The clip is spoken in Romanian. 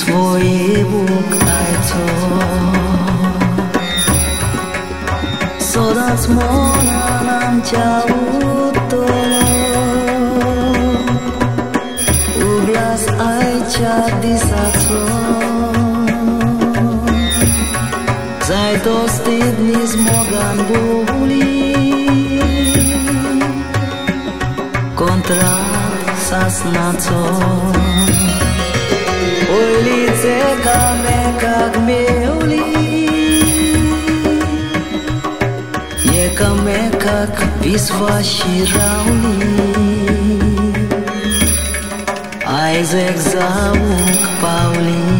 swoje bukajco Sodac mona nam ciautolo Uglas aicia disaco Zai dostid niz mogan buli Contra sasnaco Ulice kame kak meuli Je kame kak pisva shirauli Isaac Zawuk Pauli